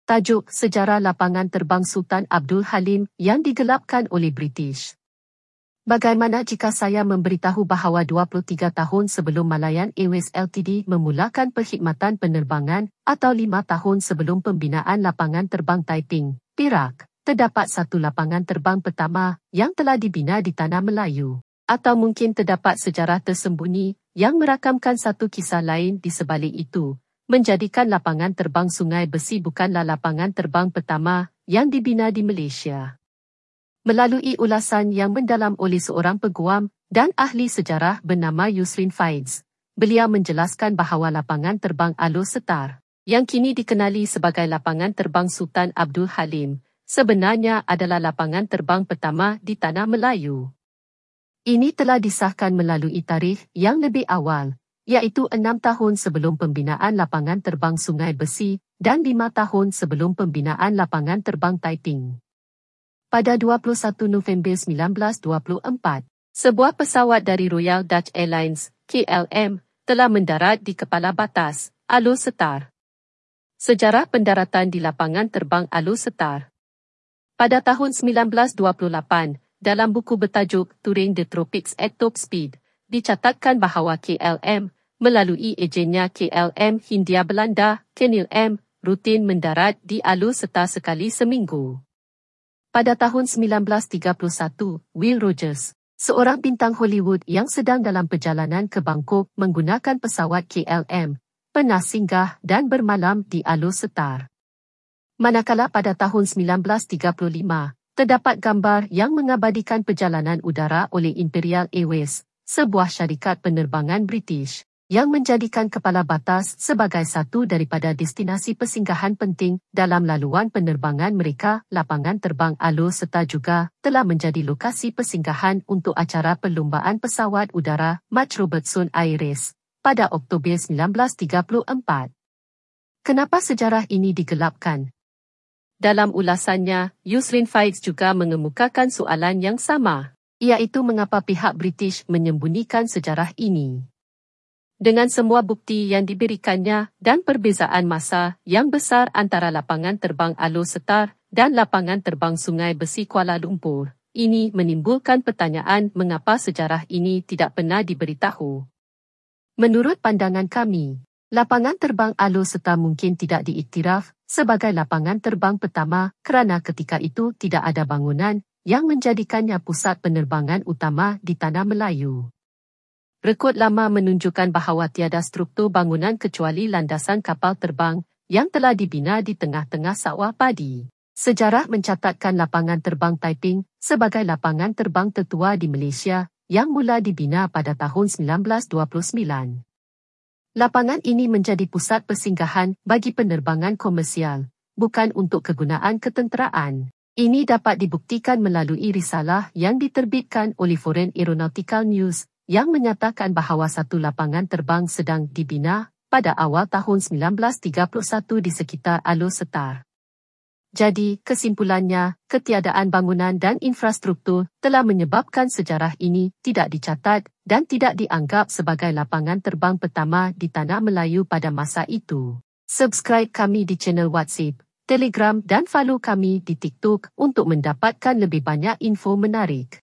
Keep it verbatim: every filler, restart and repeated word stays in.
Tajuk Sejarah Lapangan Terbang Sultan Abdul Halim yang digelapkan oleh British. Bagaimana jika saya memberitahu bahawa dua puluh tiga tahun sebelum Malayan Airways Limited memulakan perkhidmatan penerbangan atau lima tahun sebelum pembinaan lapangan terbang Taiping, Perak, terdapat satu lapangan terbang pertama yang telah dibina di Tanah Melayu. Atau mungkin terdapat sejarah tersembunyi yang merakamkan satu kisah lain di sebalik itu, menjadikan lapangan terbang Sungai Besi bukanlah lapangan terbang pertama yang dibina di Malaysia. Melalui ulasan yang mendalam oleh seorang peguam dan ahli sejarah bernama Yusrin Faiz, beliau menjelaskan bahawa lapangan terbang Alor Setar, yang kini dikenali sebagai lapangan terbang Sultan Abdul Halim, sebenarnya adalah lapangan terbang pertama di Tanah Melayu. Ini telah disahkan melalui tarikh yang lebih awal, iaitu enam tahun sebelum pembinaan lapangan terbang Sungai Besi dan lima tahun sebelum pembinaan lapangan terbang Taiping. Pada dua puluh satu November seribu sembilan ratus dua puluh empat, sebuah pesawat dari Royal Dutch Airlines, K L M, telah mendarat di kepala batas, Alor Setar. Sejarah pendaratan di lapangan terbang Alor Setar. Pada tahun seribu sembilan ratus dua puluh lapan, dalam buku bertajuk Touring the Tropics at Top Speed, dicatatkan bahawa K L M, melalui ejennya K L M Hindia Belanda, Kenil M, rutin mendarat di Alor Setar sekali seminggu. Pada tahun seribu sembilan ratus tiga puluh satu, Will Rogers, seorang bintang Hollywood yang sedang dalam perjalanan ke Bangkok menggunakan pesawat K L M, pernah singgah dan bermalam di Alor Setar. Manakala pada tahun seribu sembilan ratus tiga puluh lima, terdapat gambar yang mengabadikan perjalanan udara oleh Imperial Airways, sebuah syarikat penerbangan British, yang menjadikan kepala batas sebagai satu daripada destinasi persinggahan penting dalam laluan penerbangan mereka. Lapangan terbang Alor Setar juga telah menjadi lokasi persinggahan untuk acara perlumbaan pesawat udara March Robertson Air Race pada Oktober seribu sembilan ratus tiga puluh empat. Kenapa sejarah ini digelapkan? Dalam ulasannya, Yusrin Faiz juga mengemukakan soalan yang sama, iaitu mengapa pihak British menyembunyikan sejarah ini. Dengan semua bukti yang diberikannya dan perbezaan masa yang besar antara lapangan terbang Alor Setar dan lapangan terbang Sungai Besi Kuala Lumpur, ini menimbulkan pertanyaan mengapa sejarah ini tidak pernah diberitahu. Menurut pandangan kami, lapangan terbang Alor Setar mungkin tidak diiktiraf sebagai lapangan terbang pertama kerana ketika itu tidak ada bangunan yang menjadikannya pusat penerbangan utama di Tanah Melayu. Rekod lama menunjukkan bahawa tiada struktur bangunan kecuali landasan kapal terbang yang telah dibina di tengah-tengah sawah padi. Sejarah mencatatkan lapangan terbang Taiping sebagai lapangan terbang tertua di Malaysia yang mula dibina pada tahun seribu sembilan ratus dua puluh sembilan. Lapangan ini menjadi pusat persinggahan bagi penerbangan komersial, bukan untuk kegunaan ketenteraan. Ini dapat dibuktikan melalui risalah yang diterbitkan oleh Foreign Aeronautical News yang menyatakan bahawa satu lapangan terbang sedang dibina pada awal tahun seribu sembilan ratus tiga puluh satu di sekitar Alor Setar. Jadi, kesimpulannya, ketiadaan bangunan dan infrastruktur telah menyebabkan sejarah ini tidak dicatat dan tidak dianggap sebagai lapangan terbang pertama di Tanah Melayu pada masa itu. Subscribe kami di channel WhatsApp, Telegram dan follow kami di TikTok untuk mendapatkan lebih banyak info menarik.